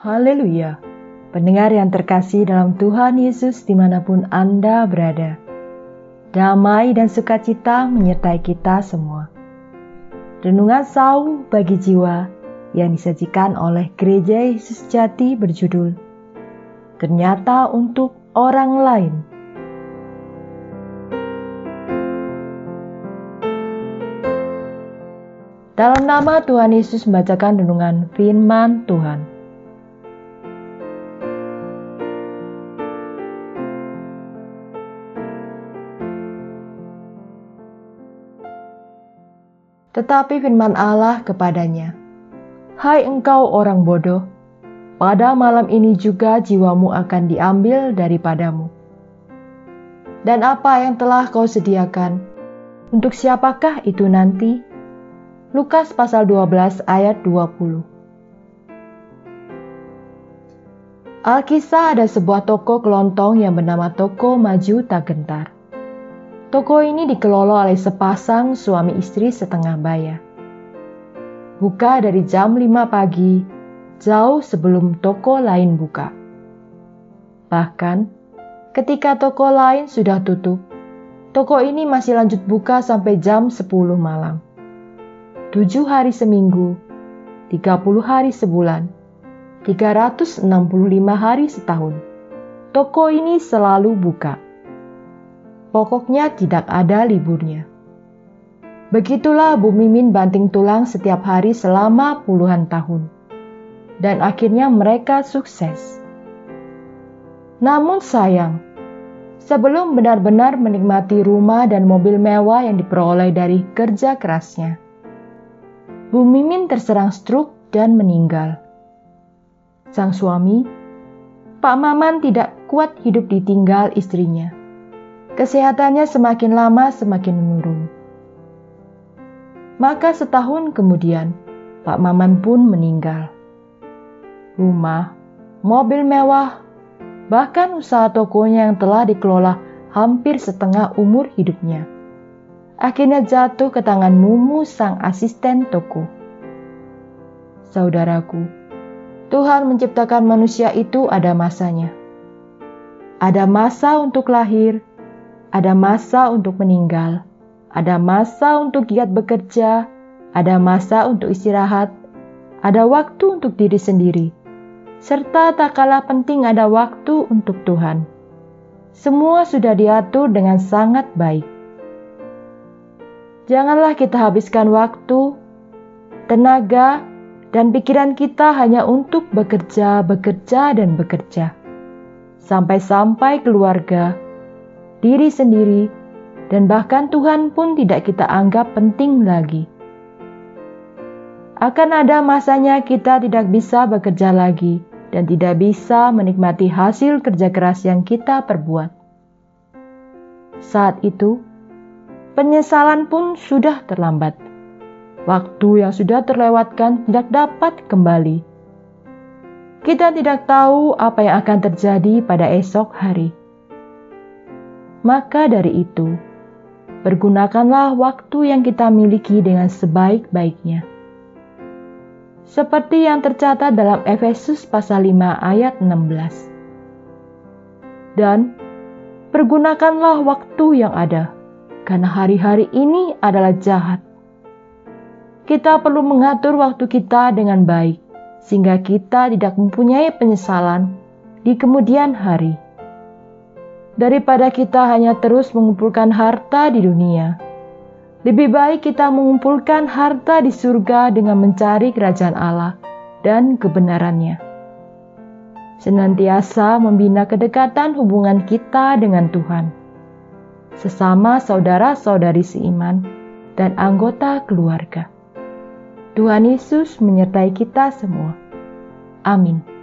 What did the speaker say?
Haleluya. Pendengar yang terkasih dalam Tuhan Yesus dimanapun Anda berada. Damai dan sukacita menyertai kita semua. Renungan Sauh bagi jiwa yang disajikan oleh Gereja Yesus Jati berjudul Ternyata untuk Orang Lain. Dalam nama Tuhan Yesus membacakan renungan firman Tuhan. Tetapi firman Allah kepadanya, "Hai engkau orang bodoh, pada malam ini juga jiwamu akan diambil daripadamu. Dan apa yang telah kau sediakan, untuk siapakah itu nanti?" Lukas pasal 12 ayat 20. Alkisah ada sebuah toko kelontong yang bernama Toko Maju Tak Gentar. Toko ini dikelola oleh sepasang suami istri setengah baya. Buka dari jam 5 pagi, jauh sebelum toko lain buka. Bahkan, ketika toko lain sudah tutup, toko ini masih lanjut buka sampai jam 10 malam. 7 hari seminggu, 30 hari sebulan, 365 hari setahun. Toko ini selalu buka. Pokoknya tidak ada liburnya. Begitulah Bu Mimin banting tulang setiap hari selama puluhan tahun. Dan akhirnya mereka sukses. Namun sayang, sebelum benar-benar menikmati rumah dan mobil mewah yang diperoleh dari kerja kerasnya, Bu Mimin terserang stroke dan meninggal. Sang suami, Pak Maman, tidak kuat hidup ditinggal istrinya. Kesehatannya semakin lama semakin menurun. Maka setahun kemudian, Pak Maman pun meninggal. Rumah, mobil mewah, bahkan usaha tokonya yang telah dikelola hampir setengah umur hidupnya, akhirnya jatuh ke tangan Mumu sang asisten toko. Saudaraku, Tuhan menciptakan manusia itu ada masanya. Ada masa untuk lahir, ada masa untuk meninggal, ada masa untuk giat bekerja, ada masa untuk istirahat, ada waktu untuk diri sendiri, serta tak kalah penting ada waktu untuk Tuhan. Semua sudah diatur dengan sangat baik. Janganlah kita habiskan waktu, tenaga, dan pikiran kita hanya untuk bekerja, dan bekerja. Sampai-sampai keluarga, diri sendiri, dan bahkan Tuhan pun tidak kita anggap penting lagi. Akan ada masanya kita tidak bisa bekerja lagi dan tidak bisa menikmati hasil kerja keras yang kita perbuat. Saat itu, penyesalan pun sudah terlambat. Waktu yang sudah terlewatkan tidak dapat kembali. Kita tidak tahu apa yang akan terjadi pada esok hari. Maka dari itu, pergunakanlah waktu yang kita miliki dengan sebaik-baiknya. Seperti yang tercatat dalam Efesus pasal 5 ayat 16. Dan pergunakanlah waktu yang ada, karena hari-hari ini adalah jahat. Kita perlu mengatur waktu kita dengan baik, sehingga kita tidak mempunyai penyesalan di kemudian hari. Daripada kita hanya terus mengumpulkan harta di dunia, lebih baik kita mengumpulkan harta di surga dengan mencari kerajaan Allah dan kebenarannya. Senantiasa membina kedekatan hubungan kita dengan Tuhan, sesama saudara-saudari seiman dan anggota keluarga. Tuhan Yesus menyertai kita semua. Amin.